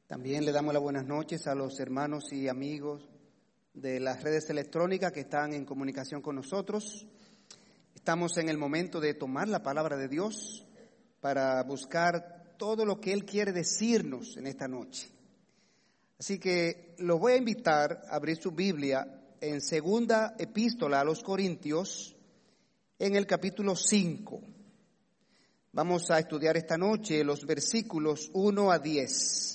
También le damos las buenas noches a los hermanos y amigos de las redes electrónicas que están en comunicación con nosotros. Estamos en el momento de tomar la palabra de Dios para buscar todo lo que Él quiere decirnos en esta noche. Así que los voy a invitar a abrir su Biblia en segunda epístola a los Corintios, en el capítulo 5. Vamos a estudiar esta noche los versículos 1 a 10.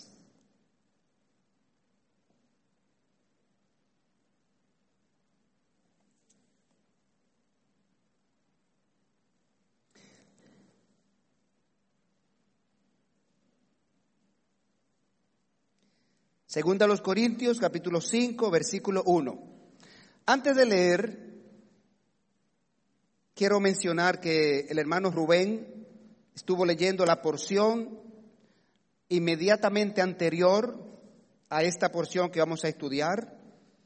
Segunda a los Corintios, capítulo 5, versículo 1. Antes de leer, quiero mencionar que el hermano Rubén estuvo leyendo la porción inmediatamente anterior a esta porción que vamos a estudiar.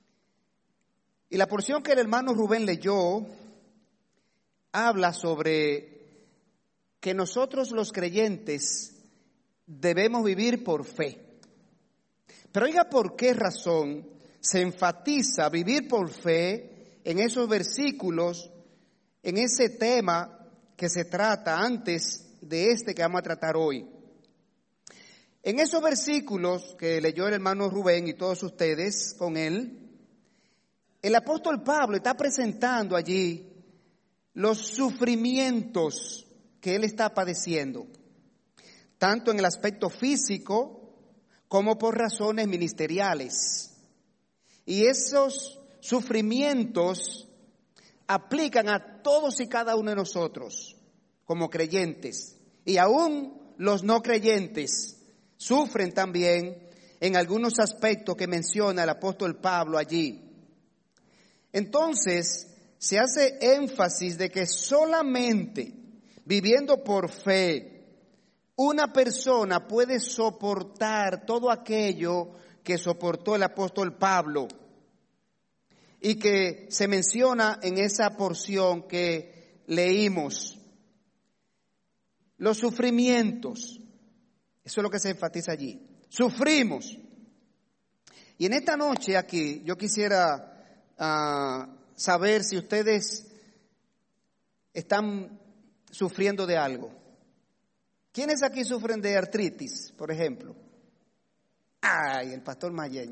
Y la porción que el hermano Rubén leyó habla sobre que nosotros los creyentes debemos vivir por fe. Pero oiga, ¿por qué razón se enfatiza vivir por fe en esos versículos, en ese tema que se trata antes de este que vamos a tratar hoy? En esos versículos que leyó el hermano Rubén y todos ustedes con él, el apóstol Pablo está presentando allí los sufrimientos que él está padeciendo, tanto en el aspecto físico como por razones ministeriales. Y esos sufrimientos aplican a todos y cada uno de nosotros como creyentes. Y aún los no creyentes sufren también en algunos aspectos que menciona el apóstol Pablo allí. Entonces, se hace énfasis de que solamente viviendo por fe, una persona puede soportar todo aquello que soportó el apóstol Pablo y que se menciona en esa porción que leímos. Los sufrimientos, eso es lo que se enfatiza allí. Sufrimos. Y en esta noche aquí yo quisiera saber si ustedes están sufriendo de algo. ¿Quiénes aquí sufren de artritis, por ejemplo? Ay, el pastor Mayén.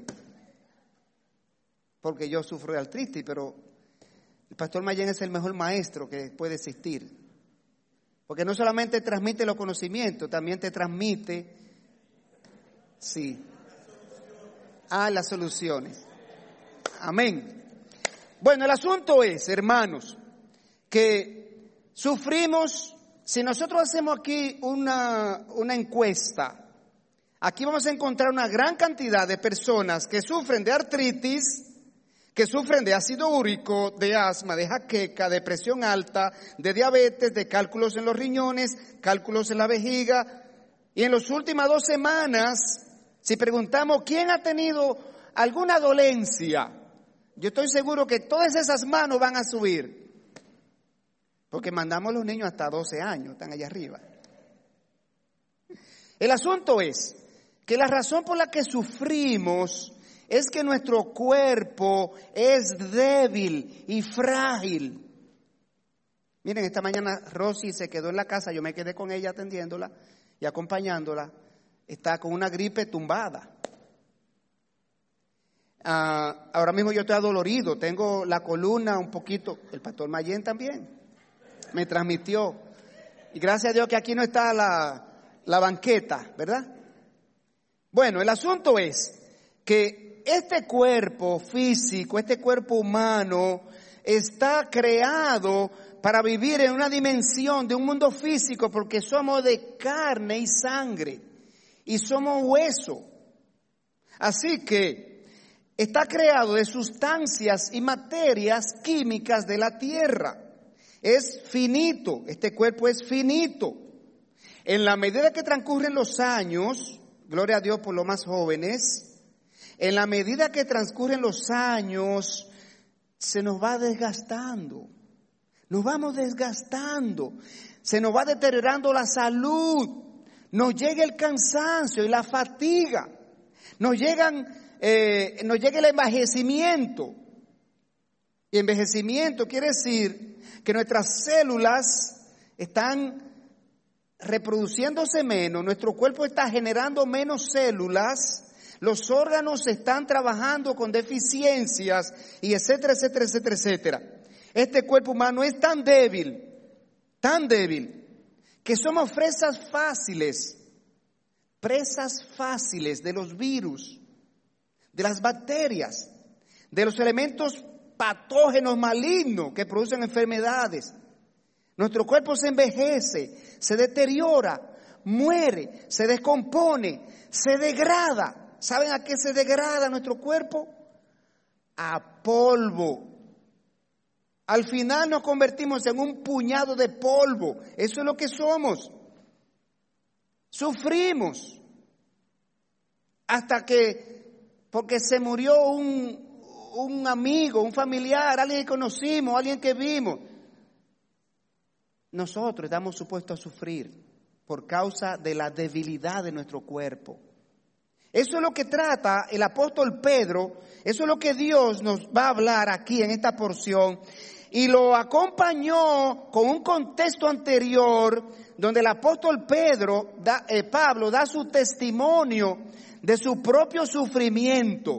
Porque yo sufro de artritis, pero el pastor Mayén es el mejor maestro que puede existir. Porque no solamente transmite los conocimientos, también te transmite, las soluciones. Amén. Bueno, el asunto es, hermanos, que sufrimos. Si nosotros hacemos aquí una encuesta, aquí vamos a encontrar una gran cantidad de personas que sufren de artritis, que sufren de ácido úrico, de asma, de jaqueca, de presión alta, de diabetes, de cálculos en los riñones, cálculos en la vejiga. Y en las últimas 2 semanas, si preguntamos quién ha tenido alguna dolencia, yo estoy seguro que todas esas manos van a subir. Porque mandamos a los niños hasta 12 años, están allá arriba. El asunto es que la razón por la que sufrimos es que nuestro cuerpo es débil y frágil. Miren, esta mañana Rosy se quedó en la casa, yo me quedé con ella atendiéndola y acompañándola. Está con una gripe tumbada. Ahora mismo yo estoy adolorido, tengo la columna un poquito, el pastor Mayén también me transmitió. Y gracias a Dios que aquí no está la banqueta, ¿verdad? Bueno, el asunto es que este cuerpo físico, este cuerpo humano, está creado para vivir en una dimensión de un mundo físico porque somos de carne y sangre y somos hueso. Así que está creado de sustancias y materias químicas de la tierra. Es finito, este cuerpo es finito. En la medida que transcurren los años, gloria a Dios por los más jóvenes, en la medida que transcurren los años, se nos va desgastando. Nos vamos desgastando, se nos va deteriorando la salud, nos llega el cansancio y la fatiga. Nos llega el envejecimiento. Y envejecimiento quiere decir que nuestras células están reproduciéndose menos, nuestro cuerpo está generando menos células, los órganos están trabajando con deficiencias y etcétera, etcétera, etcétera, etcétera. Este cuerpo humano es tan débil, que somos presas fáciles de los virus, de las bacterias, de los elementos patógenos malignos que producen enfermedades. Nuestro cuerpo se envejece, se deteriora, muere, se descompone, se degrada. ¿Saben a qué se degrada nuestro cuerpo? A polvo. Al final nos convertimos en un puñado de polvo. Eso es lo que somos. Sufrimos hasta que, porque se murió un amigo, un familiar, alguien que conocimos, alguien que vimos. Nosotros estamos supuestos a sufrir por causa de la debilidad de nuestro cuerpo. Eso es lo que trata el apóstol Pedro, eso es lo que Dios nos va a hablar aquí en esta porción. Y lo acompañó con un contexto anterior donde el apóstol Pablo da su testimonio de su propio sufrimiento.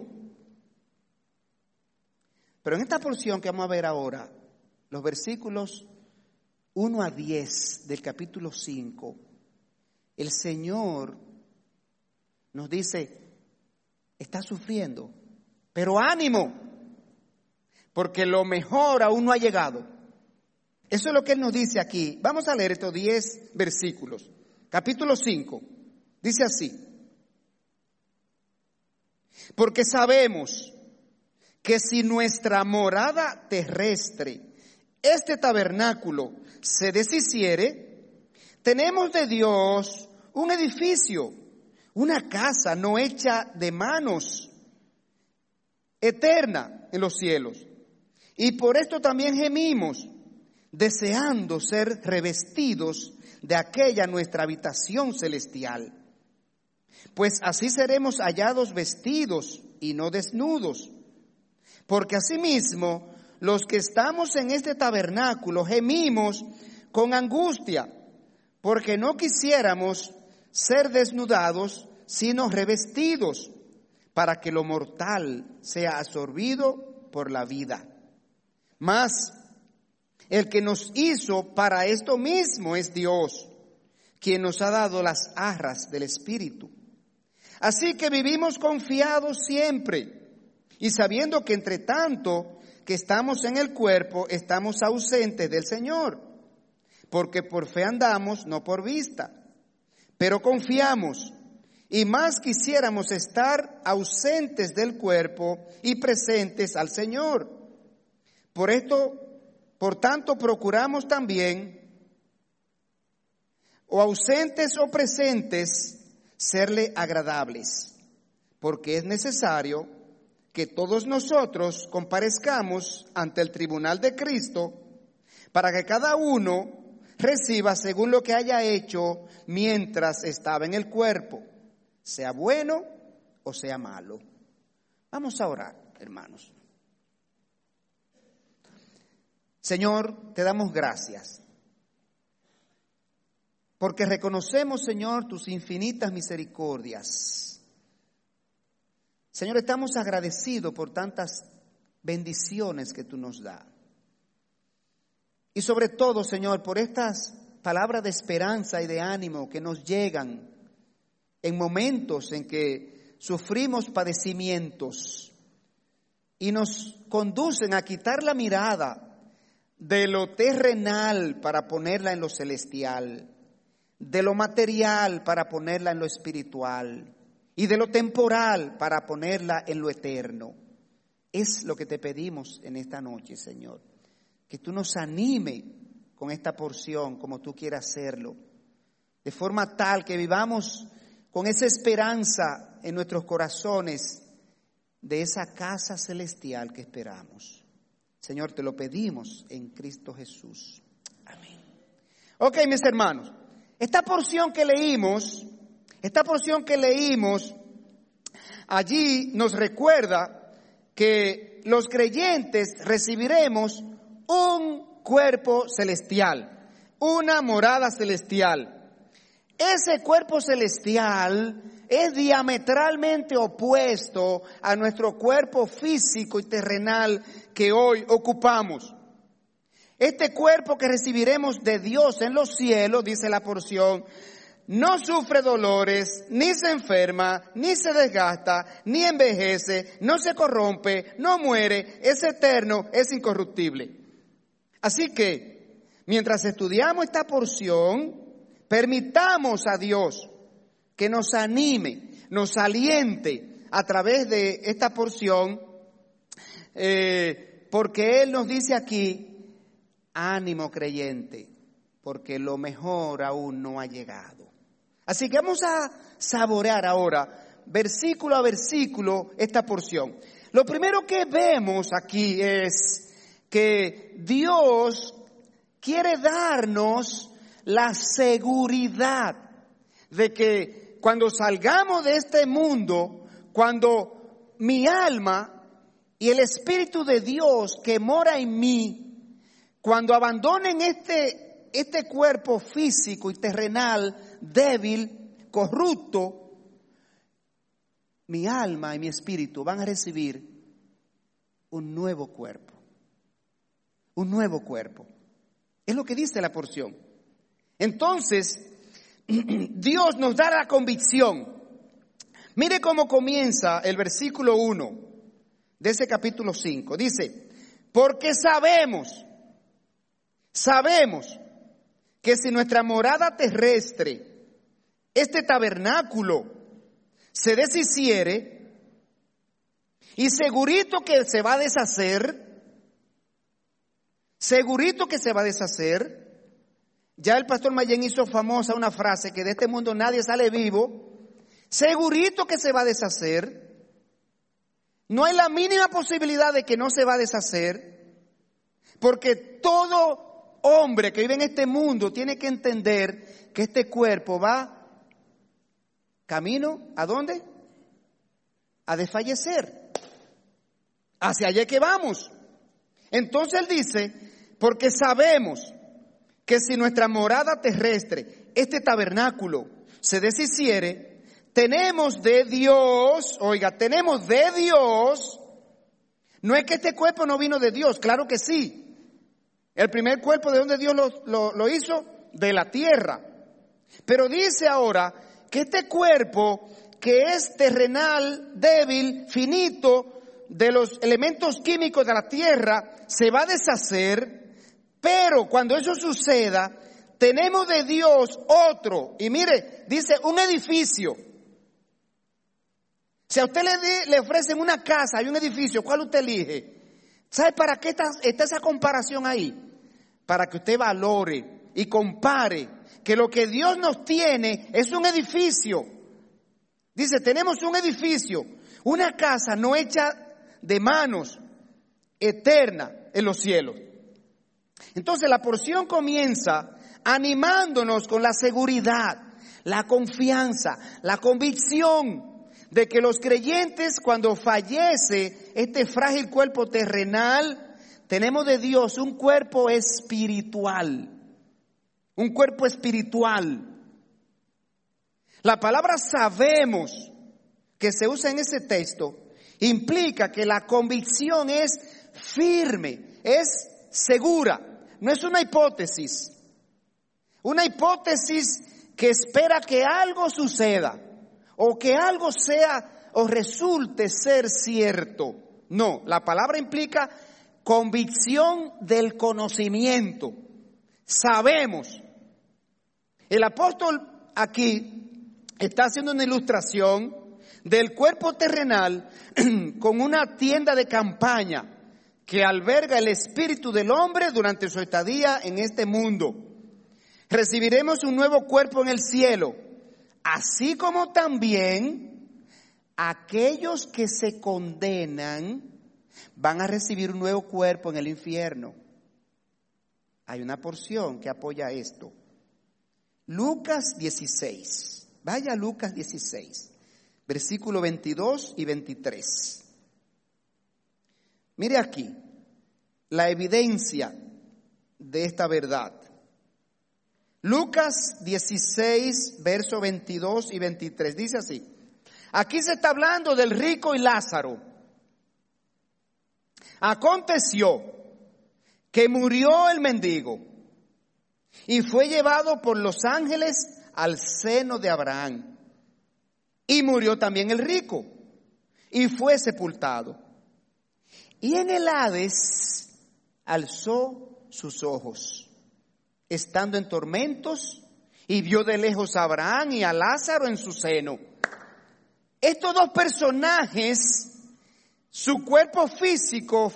Pero en esta porción que vamos a ver ahora, los versículos 1 a 10 del capítulo 5, el Señor nos dice, está sufriendo, pero ánimo, porque lo mejor aún no ha llegado. Eso es lo que Él nos dice aquí. Vamos a leer estos 10 versículos. Capítulo 5, dice así. Porque sabemos que si nuestra morada terrestre, este tabernáculo, se deshiciere, tenemos de Dios un edificio, una casa no hecha de manos, eterna en los cielos. Y por esto también gemimos, deseando ser revestidos de aquella nuestra habitación celestial. Pues así seremos hallados vestidos y no desnudos. Porque asimismo, los que estamos en este tabernáculo gemimos con angustia, porque no quisiéramos ser desnudados, sino revestidos, para que lo mortal sea absorbido por la vida. Mas el que nos hizo para esto mismo es Dios, quien nos ha dado las arras del Espíritu. Así que vivimos confiados siempre, y sabiendo que entre tanto que estamos en el cuerpo, estamos ausentes del Señor, porque por fe andamos, no por vista. Pero confiamos, y más quisiéramos estar ausentes del cuerpo y presentes al Señor. Por tanto, procuramos también, o ausentes o presentes, serle agradables, porque es necesario que todos nosotros comparezcamos ante el tribunal de Cristo, para que cada uno reciba según lo que haya hecho mientras estaba en el cuerpo, sea bueno o sea malo. Vamos a orar, hermanos. Señor, te damos gracias, porque reconocemos, Señor, tus infinitas misericordias. Señor, estamos agradecidos por tantas bendiciones que tú nos das. Y sobre todo, Señor, por estas palabras de esperanza y de ánimo que nos llegan en momentos en que sufrimos padecimientos y nos conducen a quitar la mirada de lo terrenal para ponerla en lo celestial, de lo material para ponerla en lo espiritual y de lo temporal para ponerla en lo eterno. Es lo que te pedimos en esta noche, Señor. Que tú nos anime con esta porción como tú quieras hacerlo, de forma tal que vivamos con esa esperanza en nuestros corazones de esa casa celestial que esperamos. Señor, te lo pedimos en Cristo Jesús. Amén. Ok, mis hermanos, esta porción que leímos allí nos recuerda que los creyentes recibiremos un cuerpo celestial, una morada celestial. Ese cuerpo celestial es diametralmente opuesto a nuestro cuerpo físico y terrenal que hoy ocupamos. Este cuerpo que recibiremos de Dios en los cielos, dice la porción, no sufre dolores, ni se enferma, ni se desgasta, ni envejece, no se corrompe, no muere, es eterno, es incorruptible. Así que, mientras estudiamos esta porción, permitamos a Dios que nos anime, nos aliente a través de esta porción, porque Él nos dice aquí, ánimo creyente, porque lo mejor aún no ha llegado. Así que vamos a saborear ahora, versículo a versículo, esta porción. Lo primero que vemos aquí es que Dios quiere darnos la seguridad de que cuando salgamos de este mundo, cuando mi alma y el Espíritu de Dios que mora en mí, cuando abandonen este cuerpo físico y terrenal, débil, corrupto, mi alma y mi espíritu van a recibir un nuevo cuerpo. Un nuevo cuerpo. Es lo que dice la porción. Entonces, Dios nos da la convicción. Mire cómo comienza el versículo 1 de ese capítulo 5. Dice, porque sabemos que si nuestra morada terrestre, este tabernáculo, se deshiciere, y segurito que se va a deshacer, ya el pastor Mayén hizo famosa una frase que de este mundo nadie sale vivo, segurito que se va a deshacer, no hay la mínima posibilidad de que no se va a deshacer, porque todo hombre que vive en este mundo tiene que entender que este cuerpo va camino, ¿a dónde? A desfallecer. Hacia allá que vamos. Entonces él dice, porque sabemos que si nuestra morada terrestre, este tabernáculo, se deshiciere, tenemos de Dios, no es que este cuerpo no vino de Dios, claro que sí. El primer cuerpo, ¿de dónde Dios lo hizo? De la tierra. Pero dice ahora que este cuerpo que es terrenal, débil, finito, de los elementos químicos de la tierra, se va a deshacer, pero cuando eso suceda, tenemos de Dios otro, y mire, dice un edificio. Si a usted le ofrecen una casa y un edificio, ¿cuál usted elige? ¿Sabe para qué está esa comparación ahí? Para que usted valore y compare que lo que Dios nos tiene es un edificio. Dice, tenemos un edificio, una casa no hecha de manos, eterna en los cielos. Entonces la porción comienza animándonos con la seguridad, la confianza, la convicción de que los creyentes, cuando fallece este frágil cuerpo terrenal, tenemos de Dios un cuerpo espiritual. Un cuerpo espiritual. La palabra sabemos que se usa en ese texto implica que la convicción es firme, es segura, no es una hipótesis. Una hipótesis que espera que algo suceda o que algo sea o resulte ser cierto. No, la palabra implica convicción del conocimiento. Sabemos. El apóstol aquí está haciendo una ilustración del cuerpo terrenal con una tienda de campaña que alberga el espíritu del hombre durante su estadía en este mundo. Recibiremos un nuevo cuerpo en el cielo, así como también aquellos que se condenan van a recibir un nuevo cuerpo en el infierno. Hay una porción que apoya esto. Lucas 16. Vaya a Lucas 16. versículos 22 y 23. Mire aquí la evidencia de esta verdad. Lucas 16, versos 22 y 23, dice así. Aquí se está hablando del rico y Lázaro. Aconteció que murió el mendigo y fue llevado por los ángeles al seno de Abraham. Y murió también el rico y fue sepultado. Y en el Hades alzó sus ojos, estando en tormentos, y vio de lejos a Abraham y a Lázaro en su seno. Estos dos personajes, su cuerpo físico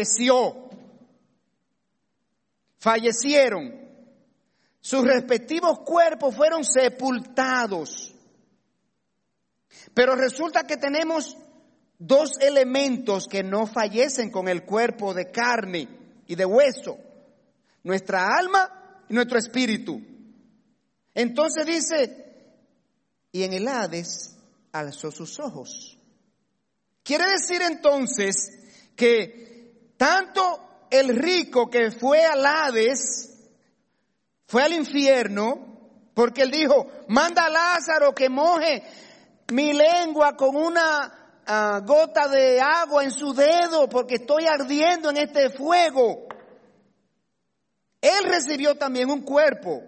fallecieron. Sus respectivos cuerpos fueron sepultados. Pero resulta que tenemos dos elementos que no fallecen con el cuerpo de carne y de hueso: nuestra alma y nuestro espíritu. Entonces dice, y en el Hades alzó sus ojos. Quiere decir entonces que tanto el rico que fue al Hades, fue al infierno, porque él dijo, manda a Lázaro que moje mi lengua con una gota de agua en su dedo, porque estoy ardiendo en este fuego. Él recibió también un cuerpo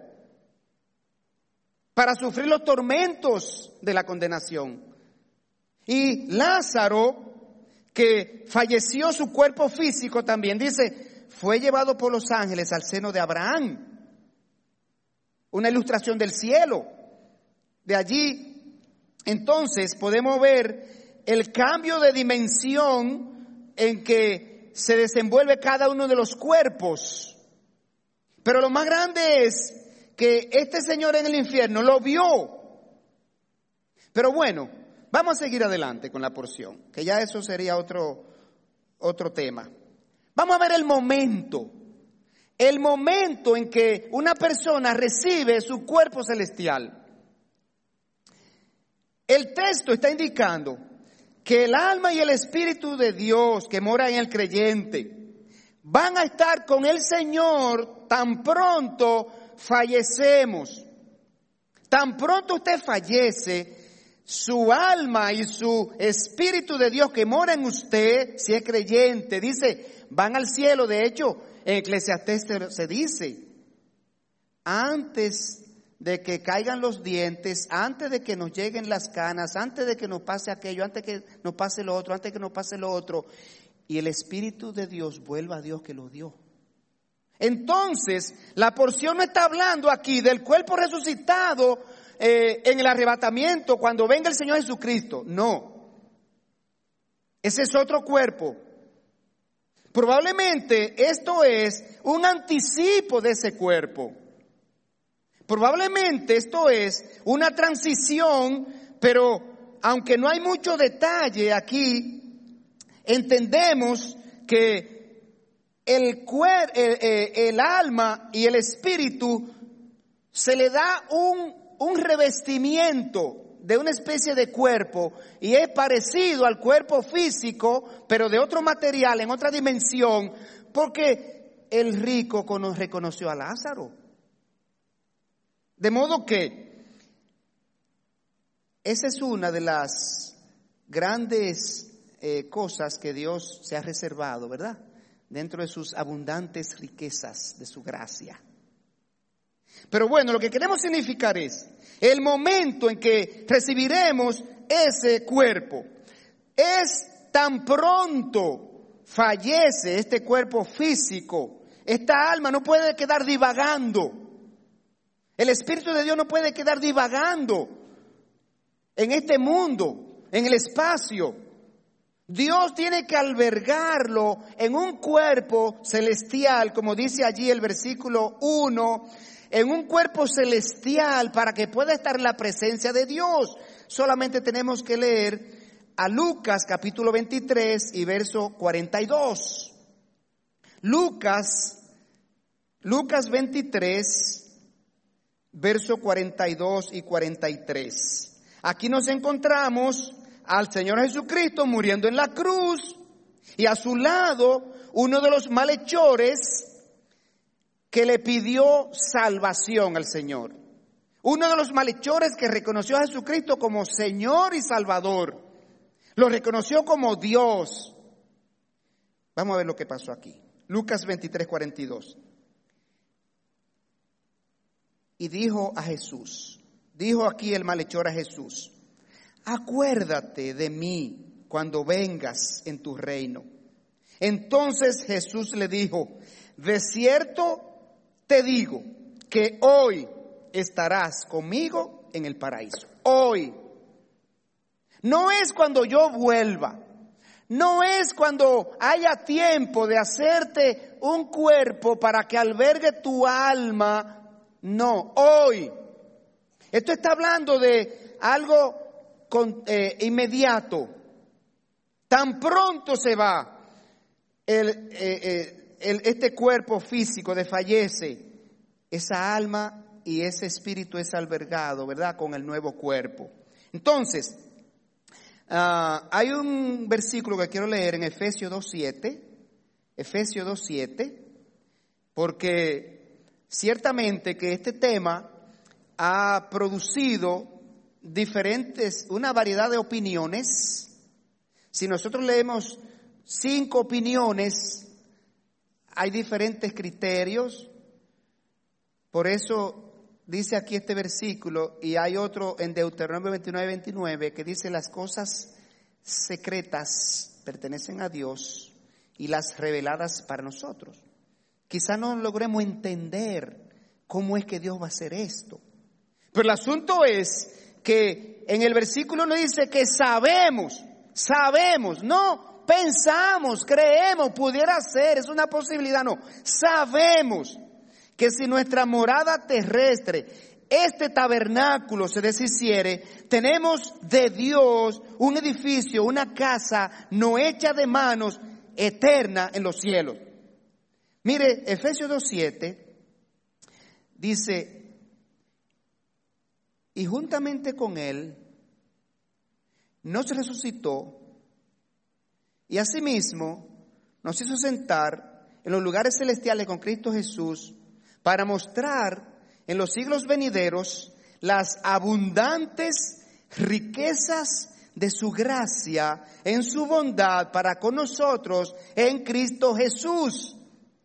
para sufrir los tormentos de la condenación. Y Lázaro, que falleció su cuerpo físico también, dice, fue llevado por los ángeles al seno de Abraham. Una ilustración del cielo. De allí, entonces, podemos ver el cambio de dimensión en que se desenvuelve cada uno de los cuerpos. Pero lo más grande es que este señor en el infierno lo vio. Pero bueno, vamos a seguir adelante con la porción, que ya eso sería otro tema. Vamos a ver el momento en que una persona recibe su cuerpo celestial. El texto está indicando que el alma y el espíritu de Dios que mora en el creyente van a estar con el Señor tan pronto fallecemos. Tan pronto usted fallece, su alma y su espíritu de Dios que mora en usted, si es creyente, dice, van al cielo. De hecho, en Eclesiastés se dice, antes de que caigan los dientes, antes de que nos lleguen las canas, antes de que nos pase aquello, antes de que nos pase lo otro, antes de que nos pase lo otro, y el Espíritu de Dios vuelva a Dios que lo dio. Entonces, la porción no está hablando aquí del cuerpo resucitado en el arrebatamiento cuando venga el Señor Jesucristo. No. Ese es otro cuerpo. Probablemente esto es un anticipo de ese cuerpo. Probablemente esto es una transición, pero aunque no hay mucho detalle aquí, entendemos que el alma y el espíritu se le da un revestimiento de una especie de cuerpo, y es parecido al cuerpo físico, pero de otro material, en otra dimensión, porque el rico reconoció a Lázaro. De modo que esa es una de las grandes cosas que Dios se ha reservado, ¿verdad? Dentro de sus abundantes riquezas, de su gracia. Pero bueno, lo que queremos significar es el momento en que recibiremos ese cuerpo. Es tan pronto fallece este cuerpo físico, esta alma no puede quedar divagando. El Espíritu de Dios no puede quedar divagando en este mundo, en el espacio. Dios tiene que albergarlo en un cuerpo celestial, como dice allí el versículo 1, en un cuerpo celestial para que pueda estar en la presencia de Dios. Solamente tenemos que leer a Lucas capítulo 23 y verso 42. Lucas 23, verso 42 y 43. Aquí nos encontramos al Señor Jesucristo muriendo en la cruz y a su lado uno de los malhechores que le pidió salvación al Señor. Uno de los malhechores que reconoció a Jesucristo como Señor y Salvador. Lo reconoció como Dios. Vamos a ver lo que pasó aquí. Lucas 23:42. Y dijo aquí el malhechor a Jesús: acuérdate de mí cuando vengas en tu reino. Entonces Jesús le dijo: de cierto te digo que hoy estarás conmigo en el paraíso. Hoy. No es cuando yo vuelva. No es cuando haya tiempo de hacerte un cuerpo para que albergue tu alma. No, hoy. Esto está hablando de algo inmediato. Tan pronto se va este cuerpo físico, desfallece, esa alma y ese espíritu es albergado, ¿verdad?, con el nuevo cuerpo. Entonces, hay un versículo que quiero leer en Efesios 2:7, porque ciertamente que este tema ha producido una variedad de opiniones. Si nosotros leemos 5 opiniones, hay diferentes criterios. Por eso dice aquí este versículo, y hay otro en Deuteronomio 29:29 que dice: las cosas secretas pertenecen a Dios y las reveladas para nosotros. Quizá no logremos entender cómo es que Dios va a hacer esto. Pero el asunto es que en el versículo nos dice que sabemos, no pensamos, creemos, pudiera ser, es una posibilidad, no. Sabemos que si nuestra morada terrestre, este tabernáculo se deshiciere, tenemos de Dios un edificio, una casa no hecha de manos, eterna en los cielos. Mire, Efesios 2:7 dice: y juntamente con él nos resucitó y asimismo nos hizo sentar en los lugares celestiales con Cristo Jesús, para mostrar en los siglos venideros las abundantes riquezas de su gracia en su bondad para con nosotros en Cristo Jesús.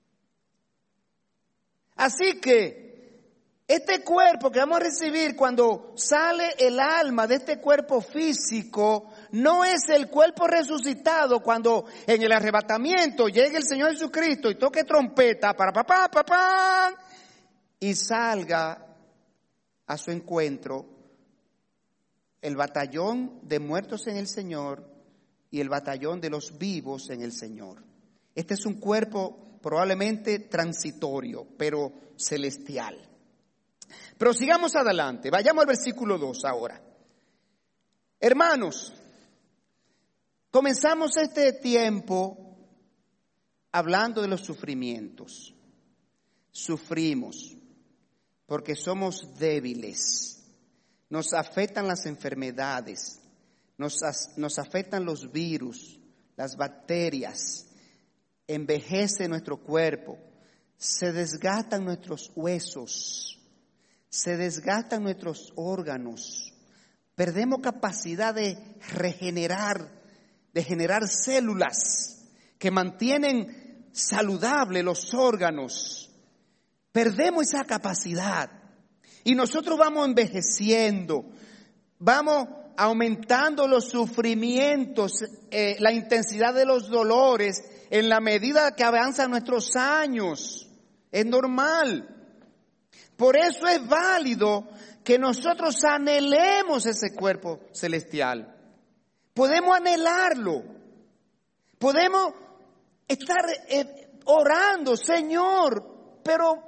Así que este cuerpo que vamos a recibir cuando sale el alma de este cuerpo físico no es el cuerpo resucitado cuando en el arrebatamiento llegue el Señor Jesucristo y toque trompeta para papá y salga a su encuentro el batallón de muertos en el Señor y el batallón de los vivos en el Señor. Este es un cuerpo probablemente transitorio, pero celestial. Pero sigamos adelante, vayamos al versículo 2 ahora. Hermanos, comenzamos este tiempo hablando de los sufrimientos. Sufrimos porque somos débiles, nos afectan las enfermedades, nos afectan los virus, las bacterias, envejece nuestro cuerpo, se desgastan nuestros huesos, se desgastan nuestros órganos, perdemos capacidad de regenerar, de generar células que mantienen saludables los órganos. Perdemos esa capacidad y nosotros vamos envejeciendo, vamos aumentando los sufrimientos, la intensidad de los dolores en la medida que avanzan nuestros años. Es normal. Por eso es válido que nosotros anhelemos ese cuerpo celestial. Podemos anhelarlo. Podemos estar orando: Señor, pero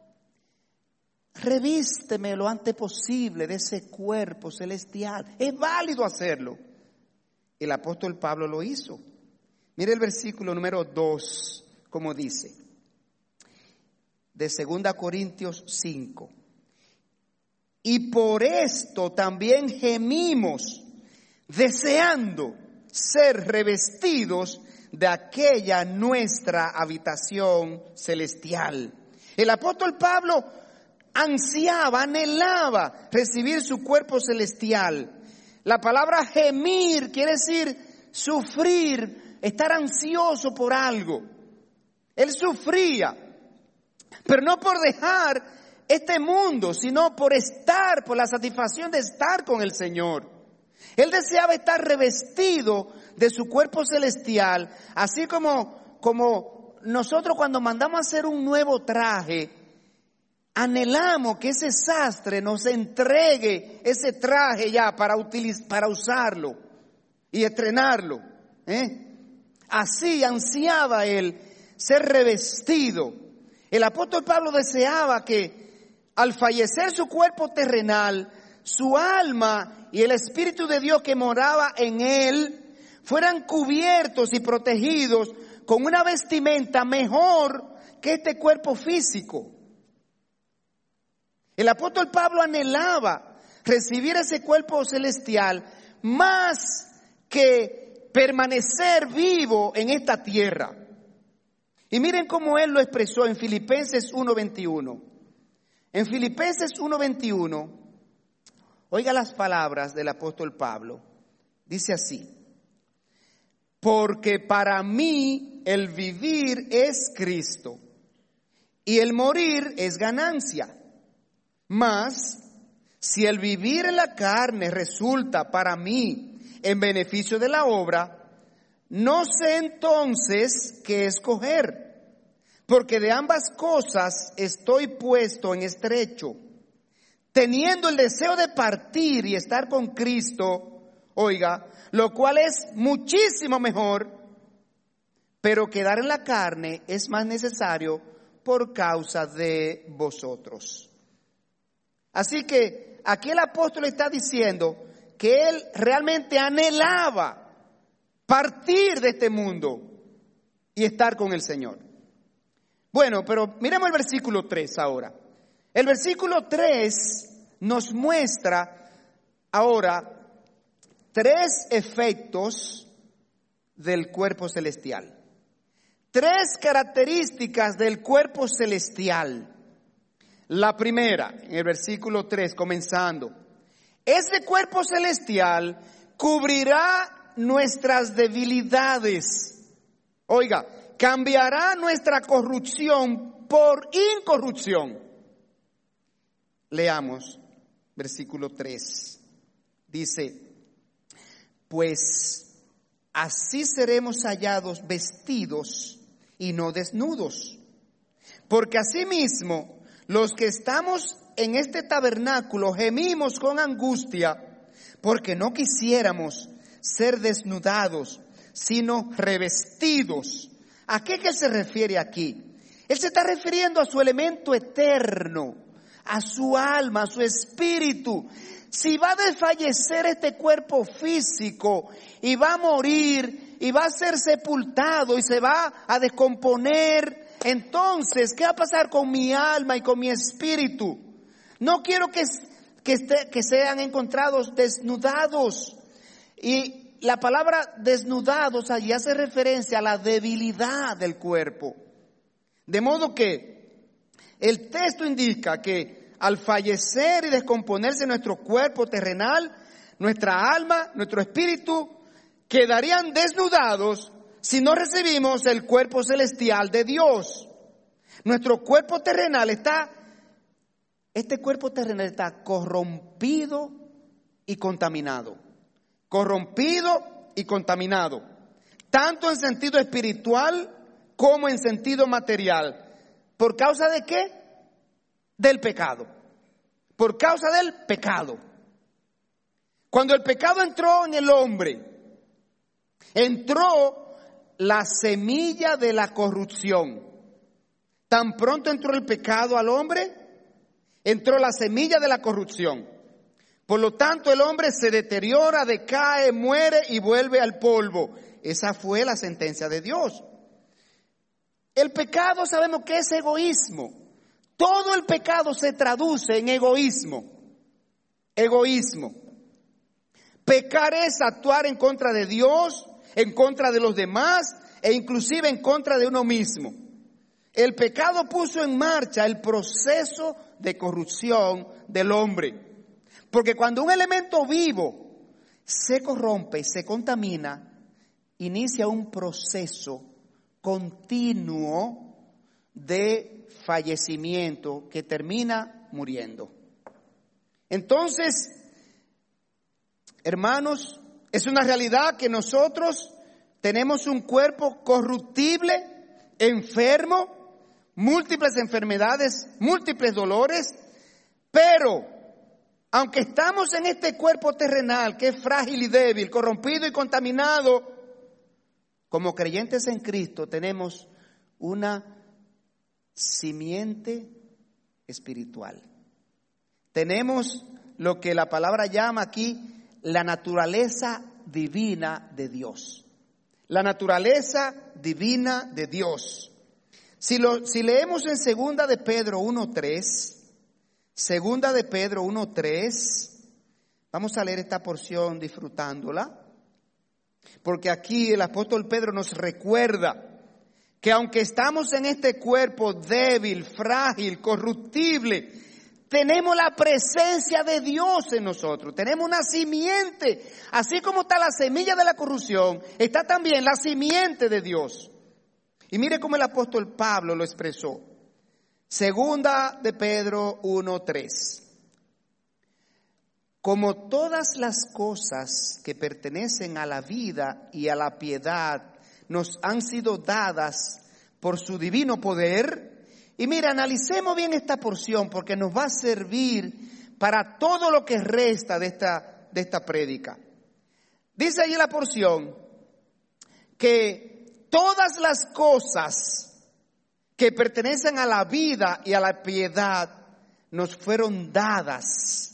revísteme lo antes posible de ese cuerpo celestial. Es válido hacerlo. El apóstol Pablo lo hizo. Mire el versículo número 2, como dice, de 2 Corintios 5. y por esto también gemimos, deseando ser revestidos de aquella nuestra habitación celestial. El apóstol Pablo ansiaba, anhelaba recibir su cuerpo celestial. La palabra gemir quiere decir sufrir, estar ansioso por algo. Él sufría, pero no por dejar este mundo, sino por la satisfacción de estar con el Señor. Él deseaba estar revestido de su cuerpo celestial, así como nosotros cuando mandamos a hacer un nuevo traje, anhelamos que ese sastre nos entregue ese traje ya para usarlo y estrenarlo. Así ansiaba él ser revestido. El apóstol Pablo deseaba que al fallecer su cuerpo terrenal, su alma y el Espíritu de Dios que moraba en él fueran cubiertos y protegidos con una vestimenta mejor que este cuerpo físico. El apóstol Pablo anhelaba recibir ese cuerpo celestial más que permanecer vivo en esta tierra. Y miren cómo él lo expresó en Filipenses 1:21. En Filipenses 1:21, oiga las palabras del apóstol Pablo. Dice así: porque para mí el vivir es Cristo y el morir es ganancia. Mas si el vivir en la carne resulta para mí en beneficio de la obra, no sé entonces qué escoger, porque de ambas cosas estoy puesto en estrecho, teniendo el deseo de partir y estar con Cristo, oiga, lo cual es muchísimo mejor, pero quedar en la carne es más necesario por causa de vosotros. Así que aquí el apóstol está diciendo que él realmente anhelaba partir de este mundo y estar con el Señor. Bueno, pero miremos el versículo 3 ahora. El versículo 3 nos muestra ahora 3 efectos del cuerpo celestial. 3 características del cuerpo celestial. La primera, en el versículo 3, comenzando. Ese cuerpo celestial cubrirá nuestras debilidades. Oiga, cambiará nuestra corrupción por incorrupción. Leamos versículo 3. Dice: pues así seremos hallados vestidos y no desnudos. Porque asimismo los que estamos en este tabernáculo gemimos con angustia, porque no quisiéramos ser desnudados, sino revestidos. ¿A qué que se refiere aquí? Él se está refiriendo a su elemento eterno, a su alma, a su espíritu. Si va a desfallecer este cuerpo físico y va a morir y va a ser sepultado y se va a descomponer, entonces, ¿qué va a pasar con mi alma y con mi espíritu? No quiero que sean encontrados desnudados. Y la palabra desnudados allí hace referencia a la debilidad del cuerpo. De modo que el texto indica que al fallecer y descomponerse nuestro cuerpo terrenal, nuestra alma, nuestro espíritu, quedarían desnudados si no recibimos el cuerpo celestial de Dios. Nuestro cuerpo terrenal este cuerpo terrenal está corrompido y contaminado. Corrompido y contaminado. Tanto en sentido espiritual como en sentido material. ¿Por causa de qué? Del pecado. Por causa del pecado. Cuando el pecado entró en el hombre, entró la semilla de la corrupción. Tan pronto entró el pecado al hombre, entró la semilla de la corrupción. Por lo tanto, el hombre se deteriora, decae, muere y vuelve al polvo. Esa fue la sentencia de Dios. El pecado sabemos que es egoísmo. Todo el pecado se traduce en egoísmo. egoísmo. Pecar es actuar en contra de Dios, en contra de los demás e inclusive en contra de uno mismo. El pecado puso en marcha el proceso de corrupción del hombre. Porque cuando un elemento vivo se corrompe, se contamina, inicia un proceso continuo de fallecimiento que termina muriendo. Entonces, hermanos, es una realidad que nosotros tenemos un cuerpo corruptible, enfermo, múltiples enfermedades, múltiples dolores, pero aunque estamos en este cuerpo terrenal que es frágil y débil, corrompido y contaminado, como creyentes en Cristo tenemos una simiente espiritual. Tenemos lo que la palabra llama aquí la naturaleza divina de Dios. La naturaleza divina de Dios. Si leemos en 2 de Pedro 1:3, 2 de Pedro 1:3, vamos a leer esta porción disfrutándola, porque aquí el apóstol Pedro nos recuerda que aunque estamos en este cuerpo débil, frágil, corruptible, tenemos la presencia de Dios en nosotros, tenemos una simiente, así como está la semilla de la corrupción, está también la simiente de Dios. Y mire cómo el apóstol Pablo lo expresó. 2 de Pedro 1:3. Como todas las cosas que pertenecen a la vida y a la piedad nos han sido dadas por su divino poder. Y mira, analicemos bien esta porción porque nos va a servir para todo lo que resta de esta prédica. Dice allí la porción que todas las cosas que pertenecen a la vida y a la piedad nos fueron dadas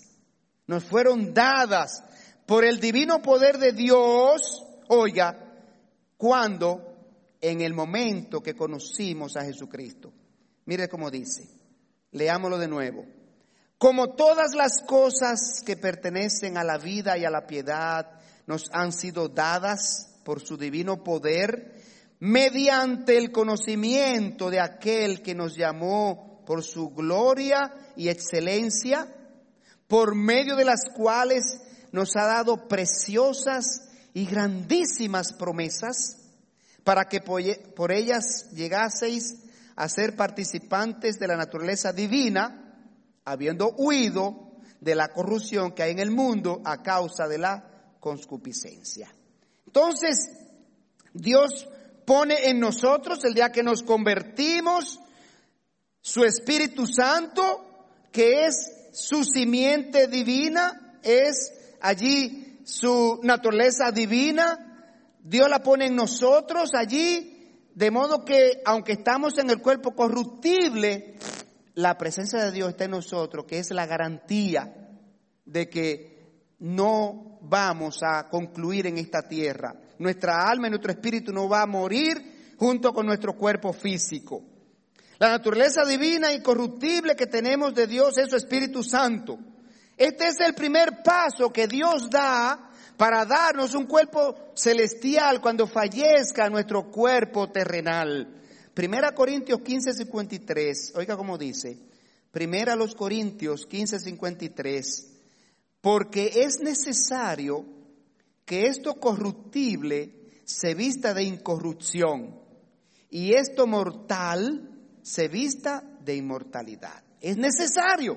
por el divino poder de Dios, oiga, cuando en el momento que conocimos a Jesucristo. Mire cómo dice, leámoslo de nuevo. Como todas las cosas que pertenecen a la vida y a la piedad nos han sido dadas por su divino poder, mediante el conocimiento de aquel que nos llamó por su gloria y excelencia, por medio de las cuales nos ha dado preciosas y grandísimas promesas, para que por ellas llegaseis a ser participantes de la naturaleza divina, habiendo huido de la corrupción que hay en el mundo a causa de la concupiscencia. Entonces, Dios pone en nosotros, el día que nos convertimos, su Espíritu Santo, que es su simiente divina, es allí su naturaleza divina. Dios la pone en nosotros allí, de modo que aunque estamos en el cuerpo corruptible, la presencia de Dios está en nosotros, que es la garantía de que no vamos a concluir en esta tierra. Nuestra alma y nuestro espíritu no va a morir junto con nuestro cuerpo físico. La naturaleza divina e incorruptible que tenemos de Dios es su Espíritu Santo. Este es el primer paso que Dios da para darnos un cuerpo celestial cuando fallezca nuestro cuerpo terrenal. 1 Corintios 15:53, oiga cómo dice. 1 Corintios 15:53. Porque es necesario que esto corruptible se vista de incorrupción y esto mortal se vista de inmortalidad. Es necesario.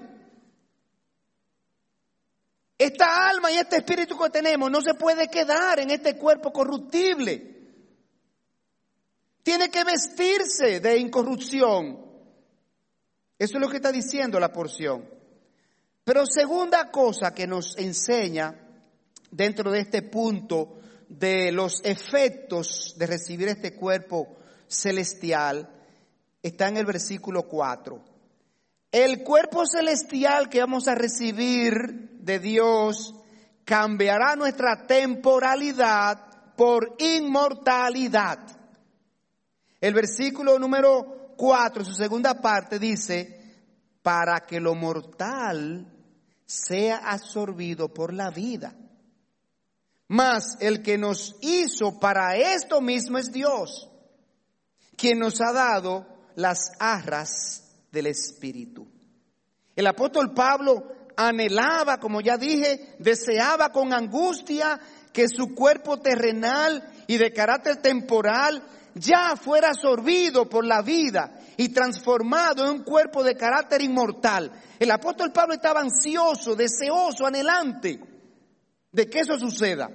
Esta alma y este espíritu que tenemos no se puede quedar en este cuerpo corruptible. Tiene que vestirse de incorrupción. Eso es lo que está diciendo la porción. Pero segunda cosa que nos enseña dentro de este punto de los efectos de recibir este cuerpo celestial está en el versículo 4. El cuerpo celestial que vamos a recibir de Dios cambiará nuestra temporalidad por inmortalidad. El versículo número 4, su segunda parte dice, para que lo mortal sea absorbido por la vida. Mas el que nos hizo para esto mismo es Dios, quien nos ha dado las arras del Espíritu. El apóstol Pablo anhelaba, como ya dije, deseaba con angustia que su cuerpo terrenal y de carácter temporal ya fuera absorbido por la vida y transformado en un cuerpo de carácter inmortal. El apóstol Pablo estaba ansioso, deseoso, anhelante de que eso suceda.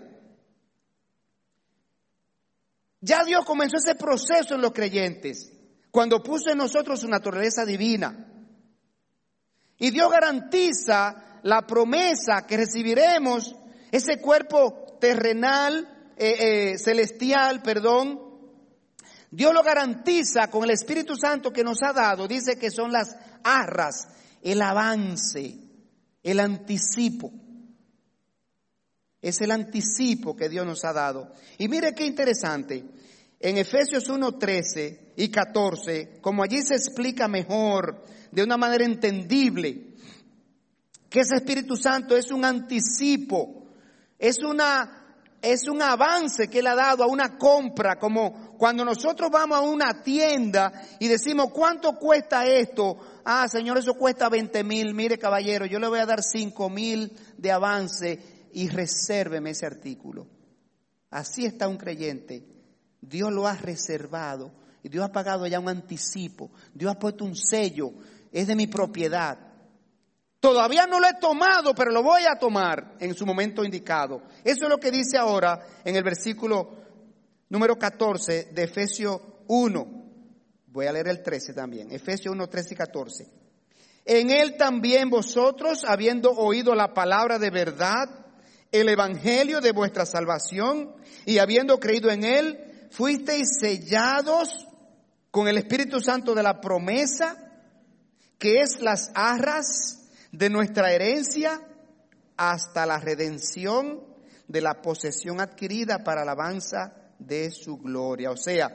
Ya Dios comenzó ese proceso en los creyentes cuando puso en nosotros su naturaleza divina. Y Dios garantiza la promesa que recibiremos ese cuerpo terrenal, celestial, Dios lo garantiza con el Espíritu Santo que nos ha dado. Dice que son las arras, el avance, el anticipo. Es el anticipo que Dios nos ha dado. Y mire qué interesante. En Efesios 1:13 y 14, como allí se explica mejor, de una manera entendible, que ese Espíritu Santo es un anticipo, es un avance que Él ha dado a una compra, como cuando nosotros vamos a una tienda y decimos, ¿cuánto cuesta esto? Ah, Señor, eso cuesta 20,000. Mire, caballero, yo le voy a dar 5,000 de avance y resérveme ese artículo. Así está un creyente. Dios lo ha reservado y Dios ha pagado ya un anticipo. Dios ha puesto un sello, es de mi propiedad. Todavía no lo he tomado, pero lo voy a tomar en su momento indicado. Eso es lo que dice ahora en el versículo número 14 de Efesios 1. Voy a leer el 13 también. Efesios 1, 13 y 14. En Él también vosotros, habiendo oído la palabra de verdad, el evangelio de vuestra salvación, y habiendo creído en Él, fuisteis sellados con el Espíritu Santo de la promesa, que es las arras de nuestra herencia hasta la redención de la posesión adquirida para alabanza de su gloria. O sea,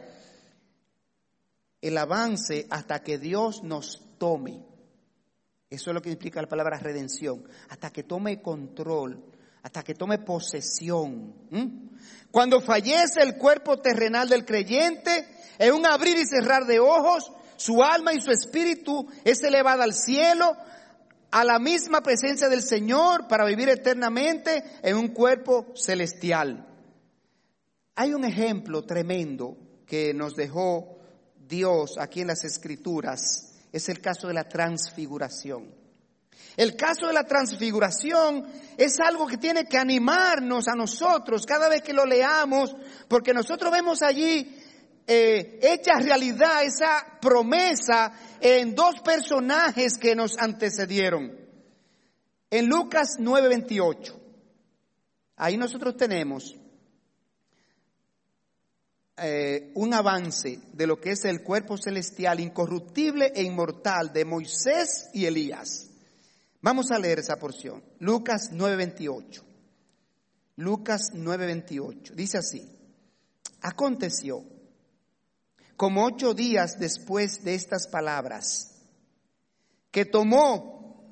el avance hasta que Dios nos tome. Eso es lo que implica la palabra redención. Hasta que tome control, hasta que tome posesión. Cuando fallece el cuerpo terrenal del creyente, en un abrir y cerrar de ojos, su alma y su espíritu es elevada al cielo, a la misma presencia del Señor, para vivir eternamente en un cuerpo celestial. Hay un ejemplo tremendo que nos dejó Dios aquí en las Escrituras. Es el caso de la transfiguración. El caso de la transfiguración es algo que tiene que animarnos a nosotros cada vez que lo leamos, porque nosotros vemos allí hecha realidad esa promesa en dos personajes que nos antecedieron. En Lucas 9:28, ahí nosotros tenemos un avance de lo que es el cuerpo celestial, incorruptible e inmortal de Moisés y Elías. Vamos a leer esa porción. Lucas 9:28. Lucas 9:28. Dice así: aconteció, como 8 días después de estas palabras, que tomó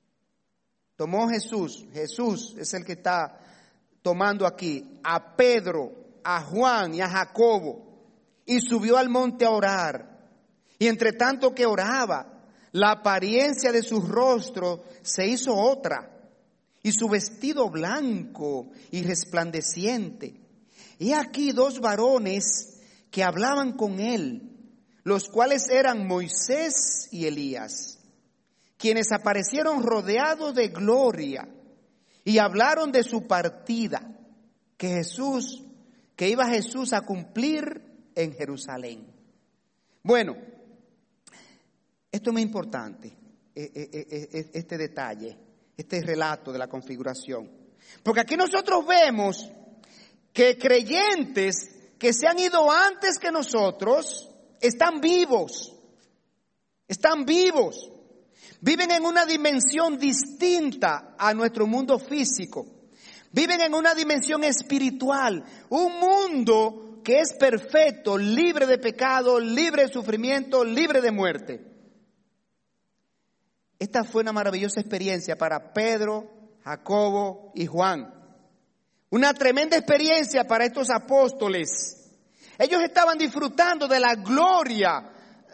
Jesús es el que está tomando aquí, a Pedro, a Juan y a Jacobo, y subió al monte a orar. Y entre tanto que oraba, la apariencia de su rostro se hizo otra, y su vestido blanco y resplandeciente. Y aquí 2 varones que hablaban con él, los cuales eran Moisés y Elías, quienes aparecieron rodeados de gloria y hablaron de su partida, que iba Jesús a cumplir en Jerusalén. Bueno, esto es muy importante, este detalle, este relato de la configuración, porque aquí nosotros vemos que creyentes que se han ido antes que nosotros están vivos, viven en una dimensión distinta a nuestro mundo físico, viven en una dimensión espiritual, un mundo que es perfecto, libre de pecado, libre de sufrimiento, libre de muerte. Esta fue una maravillosa experiencia para Pedro, Jacobo y Juan. Una tremenda experiencia para estos apóstoles. Ellos estaban disfrutando de la gloria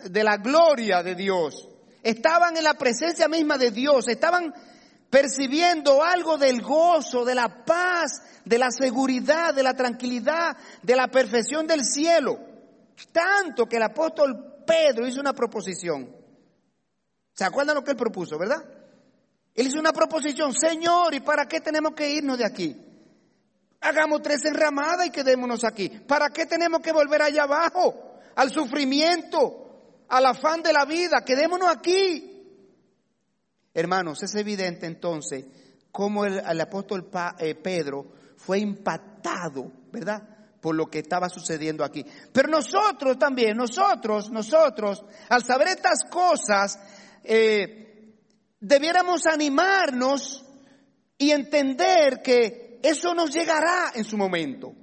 de Dios. Estaban en la presencia misma de Dios. Estaban percibiendo algo del gozo, de la paz, de la seguridad, de la tranquilidad, de la perfección del cielo. Tanto que el apóstol Pedro hizo una proposición. ¿Se acuerdan lo que él propuso, verdad? Él hizo una proposición: Señor, ¿y para qué tenemos que irnos de aquí? Hagamos 3 enramadas y quedémonos aquí. ¿Para qué tenemos que volver allá abajo? Al sufrimiento, al afán de la vida. Quedémonos aquí. Hermanos, es evidente entonces cómo el apóstol Pedro fue impactado, ¿verdad?, por lo que estaba sucediendo aquí. Pero nosotros también, nosotros, al saber estas cosas, debiéramos animarnos y entender que eso nos llegará en su momento.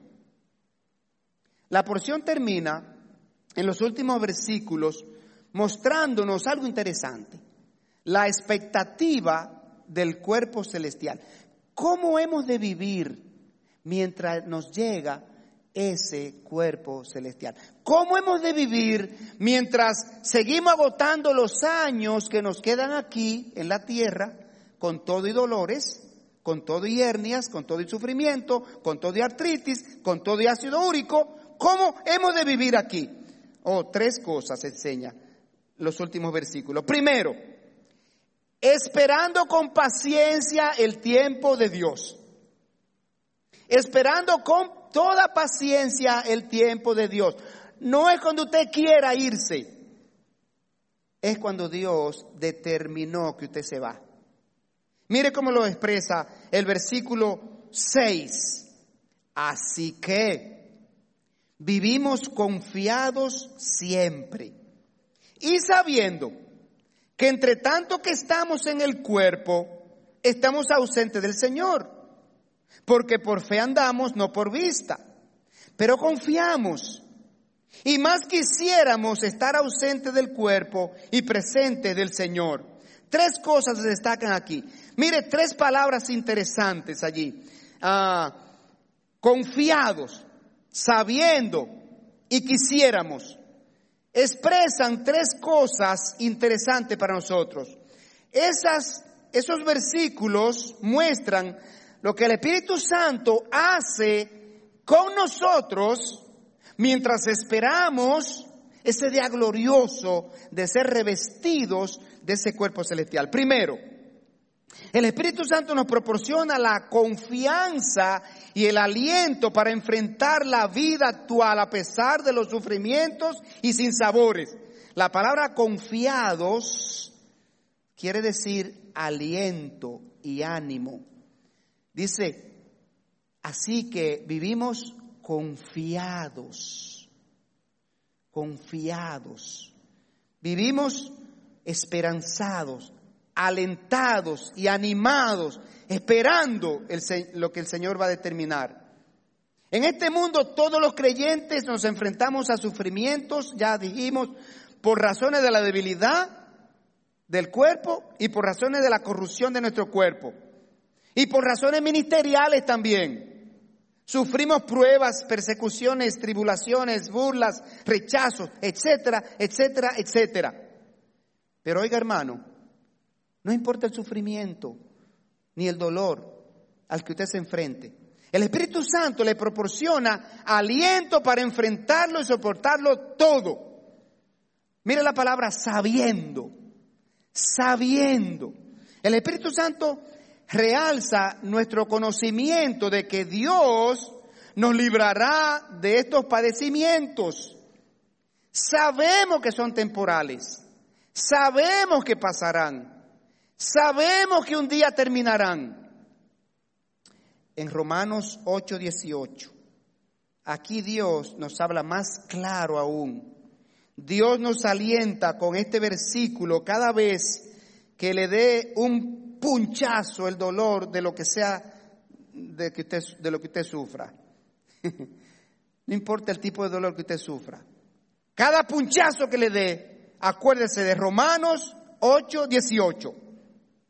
La porción termina en los últimos versículos mostrándonos algo interesante: la expectativa del cuerpo celestial. ¿Cómo hemos de vivir mientras nos llega ese cuerpo celestial? ¿Cómo hemos de vivir mientras seguimos agotando los años que nos quedan aquí en la tierra, con todo y dolores, con todo y hernias, con todo y sufrimiento, con todo y artritis, con todo y ácido úrico? ¿Cómo hemos de vivir aquí? 3 cosas enseña los últimos versículos. Primero, esperando con paciencia el tiempo de Dios. Esperando con toda paciencia el tiempo de Dios. No es cuando usted quiera irse, es cuando Dios determinó que usted se va. Mire cómo lo expresa el versículo 6. Así que vivimos confiados siempre y sabiendo que entre tanto que estamos en el cuerpo, estamos ausentes del Señor. Porque por fe andamos, no por vista. Pero confiamos. Y más quisiéramos estar ausentes del cuerpo y presentes del Señor. 3 cosas se destacan aquí. Mire, 3 palabras interesantes allí. Confiados, sabiendo y quisiéramos. Expresan 3 cosas interesantes para nosotros. Esos versículos muestran lo que el Espíritu Santo hace con nosotros mientras esperamos ese día glorioso de ser revestidos de ese cuerpo celestial. Primero, el Espíritu Santo nos proporciona la confianza y el aliento para enfrentar la vida actual a pesar de los sufrimientos y sinsabores. La palabra confiados quiere decir aliento y ánimo. Dice, así que vivimos confiados, vivimos esperanzados, alentados y animados, esperando lo que el Señor va a determinar. En este mundo todos los creyentes nos enfrentamos a sufrimientos, ya dijimos, por razones de la debilidad del cuerpo y por razones de la corrupción de nuestro cuerpo. Y por razones ministeriales también. Sufrimos pruebas, persecuciones, tribulaciones, burlas, rechazos, etcétera, etcétera, etcétera. Pero oiga, hermano, no importa el sufrimiento ni el dolor al que usted se enfrente. El Espíritu Santo le proporciona aliento para enfrentarlo y soportarlo todo. Mire la palabra sabiendo. El Espíritu Santo realza nuestro conocimiento de que Dios nos librará de estos padecimientos. Sabemos que son temporales, sabemos que pasarán, sabemos que un día terminarán. En Romanos 8:18, aquí Dios nos habla más claro aún. Dios nos alienta con este versículo cada vez que le dé un punchazo el dolor de lo que sea, de lo que usted sufra. No importa el tipo de dolor que usted sufra. Cada punchazo que le dé, acuérdese de Romanos 8:18.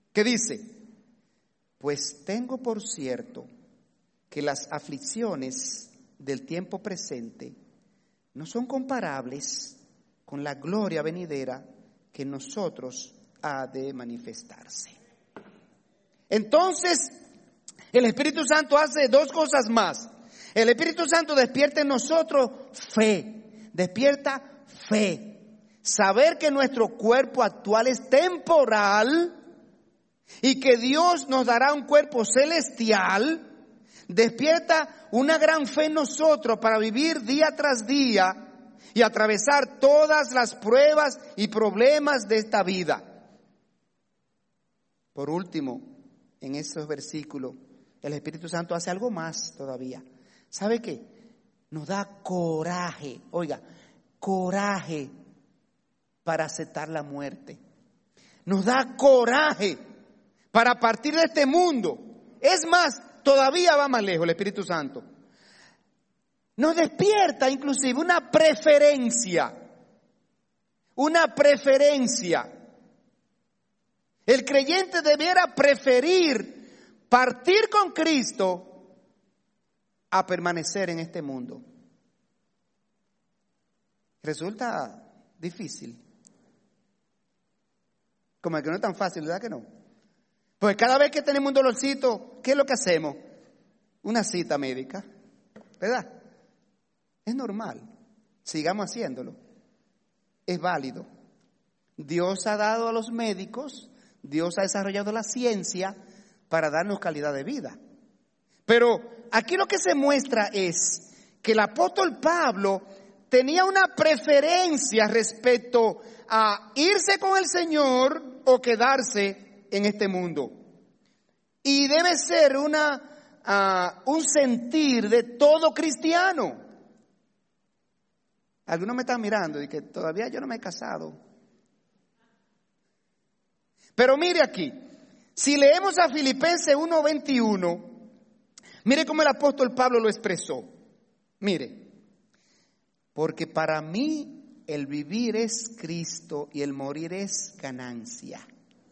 que dice: pues tengo por cierto que las aflicciones del tiempo presente no son comparables con la gloria venidera que en nosotros ha de manifestarse. Entonces, el Espíritu Santo hace dos cosas más. El Espíritu Santo despierta en nosotros fe, despierta fe. Saber que nuestro cuerpo actual es temporal y que Dios nos dará un cuerpo celestial, despierta una gran fe en nosotros para vivir día tras día y atravesar todas las pruebas y problemas de esta vida. Por último, en estos versículos, el Espíritu Santo hace algo más todavía. ¿Sabe qué? Nos da coraje, oiga, coraje para aceptar la muerte. Nos da coraje para partir de este mundo. Es más, todavía va más lejos el Espíritu Santo. Nos despierta inclusive una preferencia. Una preferencia. El creyente debiera preferir partir con Cristo a permanecer en este mundo. Resulta difícil. Como que no es tan fácil, ¿verdad que no? Pues cada vez que tenemos un dolorcito, ¿qué es lo que hacemos? Una cita médica, ¿verdad? Es normal, sigamos haciéndolo. Es válido. Dios ha dado a los médicos, Dios ha desarrollado la ciencia para darnos calidad de vida. Pero aquí lo que se muestra es que el apóstol Pablo tenía una preferencia respecto a irse con el Señor o quedarse en este mundo. Y debe ser un sentir de todo cristiano. Algunos me están mirando y que todavía yo no me he casado. Pero mire aquí, si leemos a Filipenses 1:21, mire cómo el apóstol Pablo lo expresó. Mire, porque para mí el vivir es Cristo y el morir es ganancia.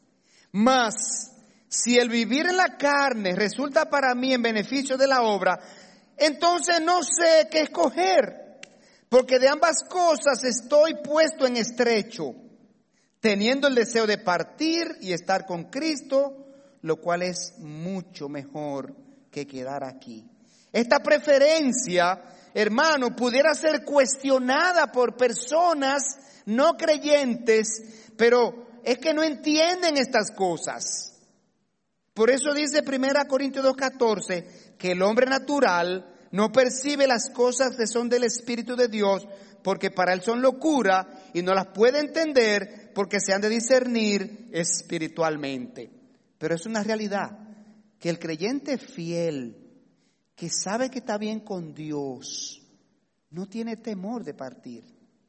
Mas si el vivir en la carne resulta para mí en beneficio de la obra, entonces no sé qué escoger. Porque de ambas cosas estoy puesto en estrecho, teniendo el deseo de partir y estar con Cristo, lo cual es mucho mejor que quedar aquí. Esta preferencia, hermano, pudiera ser cuestionada por personas no creyentes, pero es que no entienden estas cosas. Por eso dice 1 Corintios 2:14 que el hombre natural no percibe las cosas que son del Espíritu de Dios, porque para él son locura y no las puede entender porque se han de discernir espiritualmente. Pero es una realidad que el creyente fiel, que sabe que está bien con Dios, no tiene temor de partir.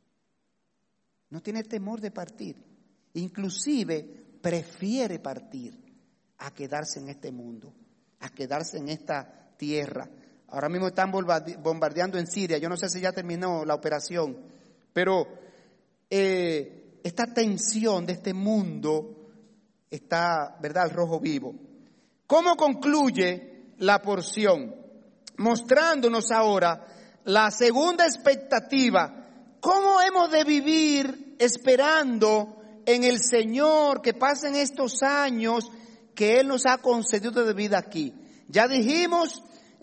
No tiene temor de partir. Inclusive prefiere partir a quedarse en este mundo, a quedarse en esta tierra. Ahora mismo están bombardeando en Siria. Yo no sé si ya terminó la operación, pero esta tensión de este mundo está, ¿verdad?, al rojo vivo. ¿Cómo concluye la porción? Mostrándonos ahora la segunda expectativa. ¿Cómo hemos de vivir esperando en el Señor que pasen estos años que Él nos ha concedido de vida aquí? Ya dijimos,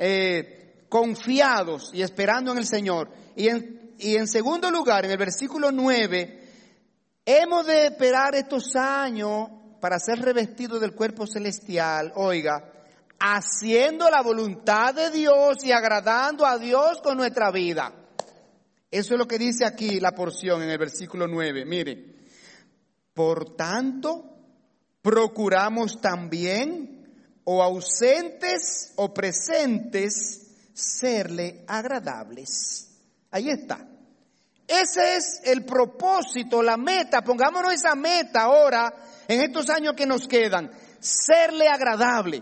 confiados y esperando en el Señor. Y en segundo lugar, en el versículo 9, hemos de esperar estos años para ser revestidos del cuerpo celestial, oiga, haciendo la voluntad de Dios y agradando a Dios con nuestra vida. Eso es lo que dice aquí la porción en el versículo 9. Mire, por tanto, procuramos también, o ausentes o presentes, serle agradables. Ahí está. Ese es el propósito, la meta. Pongámonos esa meta ahora, en estos años que nos quedan. Serle agradable.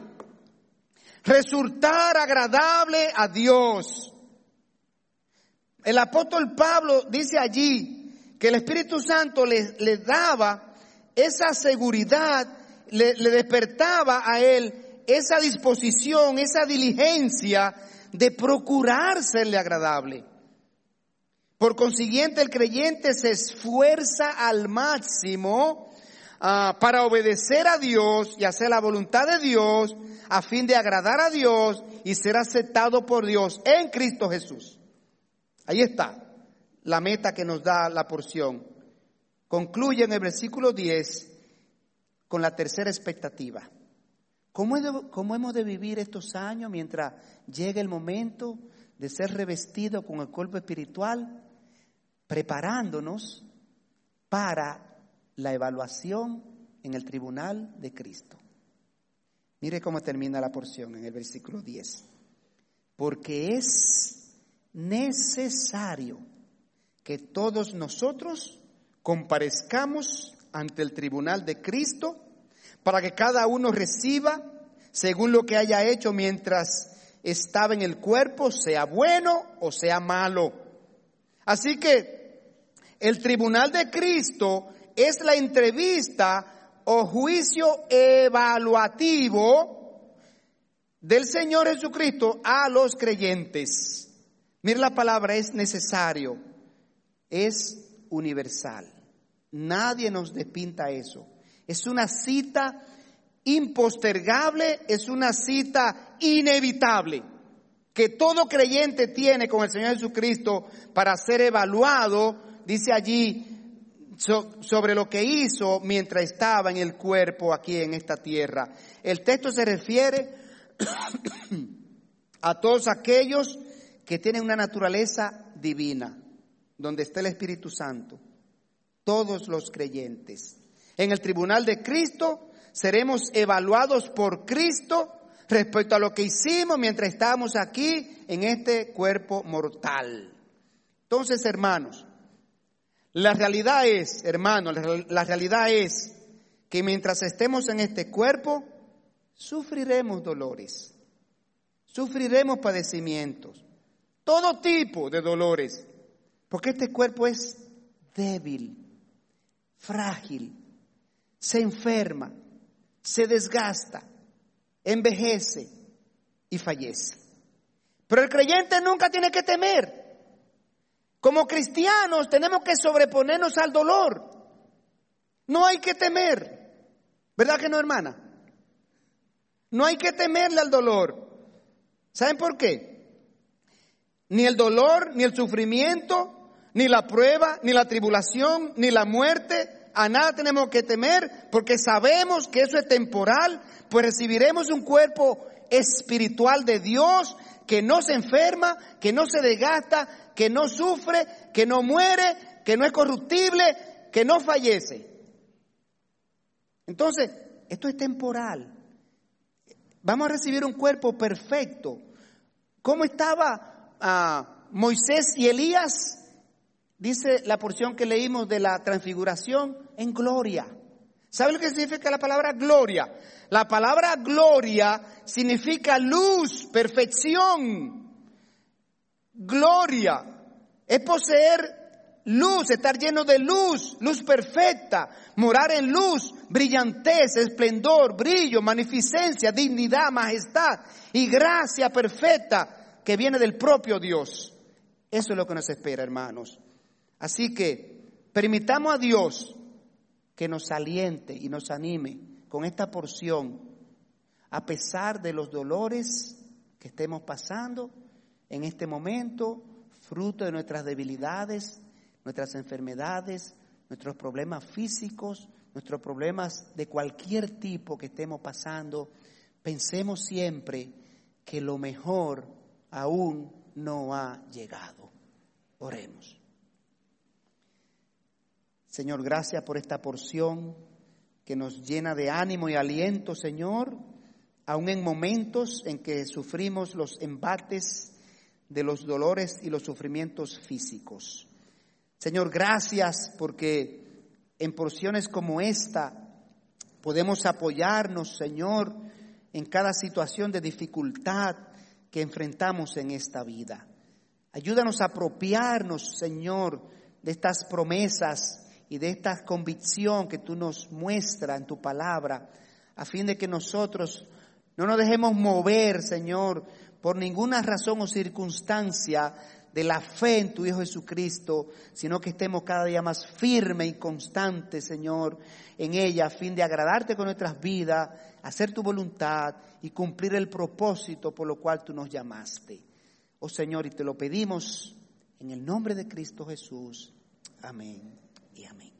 Resultar agradable a Dios. El apóstol Pablo dice allí que el Espíritu Santo le daba esa seguridad le despertaba a él esa disposición, esa diligencia de procurar serle agradable. Por consiguiente, el creyente se esfuerza al máximo para obedecer a Dios y hacer la voluntad de Dios a fin de agradar a Dios y ser aceptado por Dios en Cristo Jesús. Ahí está la meta que nos da la porción. Concluye en el versículo 10 con la tercera expectativa. ¿Cómo hemos de vivir estos años mientras llegue el momento de ser revestido con el cuerpo espiritual? Preparándonos para la evaluación en el tribunal de Cristo. Mire cómo termina la porción en el versículo 10. Porque es necesario que todos nosotros comparezcamos ante el tribunal de Cristo para que cada uno reciba según lo que haya hecho mientras estaba en el cuerpo, sea bueno o sea malo. Así que el tribunal de Cristo es la entrevista o juicio evaluativo del Señor Jesucristo a los creyentes. Mira la palabra, es necesario, es universal. Nadie nos despinta eso. Es una cita impostergable, es una cita inevitable que todo creyente tiene con el Señor Jesucristo para ser evaluado, dice allí, sobre lo que hizo mientras estaba en el cuerpo aquí en esta tierra. El texto se refiere a todos aquellos que tienen una naturaleza divina, donde está el Espíritu Santo, todos los creyentes. En el tribunal de Cristo seremos evaluados por Cristo respecto a lo que hicimos mientras estábamos aquí en este cuerpo mortal. Entonces, hermanos, la realidad es que mientras estemos en este cuerpo, sufriremos dolores, sufriremos padecimientos, todo tipo de dolores, porque este cuerpo es débil, frágil, se enferma, se desgasta, envejece y fallece. Pero el creyente nunca tiene que temer. Como cristianos tenemos que sobreponernos al dolor. No hay que temer. ¿Verdad que no, hermana? No hay que temerle al dolor. ¿Saben por qué? Ni el dolor, ni el sufrimiento, ni la prueba, ni la tribulación, ni la muerte, a nada tenemos que temer, porque sabemos que eso es temporal, pues recibiremos un cuerpo espiritual de Dios que no se enferma, que no se desgasta, que no sufre, que no muere, que no es corruptible, que no fallece. Entonces, esto es temporal. Vamos a recibir un cuerpo perfecto. ¿Cómo estaba Moisés y Elías? Dice la porción que leímos de la transfiguración, en gloria. ¿Sabe lo que significa la palabra gloria? La palabra gloria significa luz, perfección. Gloria es poseer luz, estar lleno de luz, luz perfecta, morar en luz, brillantez, esplendor, brillo, magnificencia, dignidad, majestad y gracia perfecta que viene del propio Dios. Eso es lo que nos espera, hermanos. Así que permitamos a Dios que nos aliente y nos anime con esta porción, a pesar de los dolores que estemos pasando en este momento, fruto de nuestras debilidades, nuestras enfermedades, nuestros problemas físicos, nuestros problemas de cualquier tipo que estemos pasando. Pensemos siempre que lo mejor aún no ha llegado. Oremos. Señor, gracias por esta porción que nos llena de ánimo y aliento, Señor, aun en momentos en que sufrimos los embates de los dolores y los sufrimientos físicos. Señor, gracias porque en porciones como esta podemos apoyarnos, Señor, en cada situación de dificultad que enfrentamos en esta vida. Ayúdanos a apropiarnos, Señor, de estas promesas y de esta convicción que tú nos muestras en tu palabra a fin de que nosotros no nos dejemos mover, Señor, por ninguna razón o circunstancia de la fe en tu Hijo Jesucristo, sino que estemos cada día más firmes y constantes, Señor, en ella, a fin de agradarte con nuestras vidas, hacer tu voluntad y cumplir el propósito por lo cual tú nos llamaste. Oh Señor, y te lo pedimos en el nombre de Cristo Jesús. Amén y amén.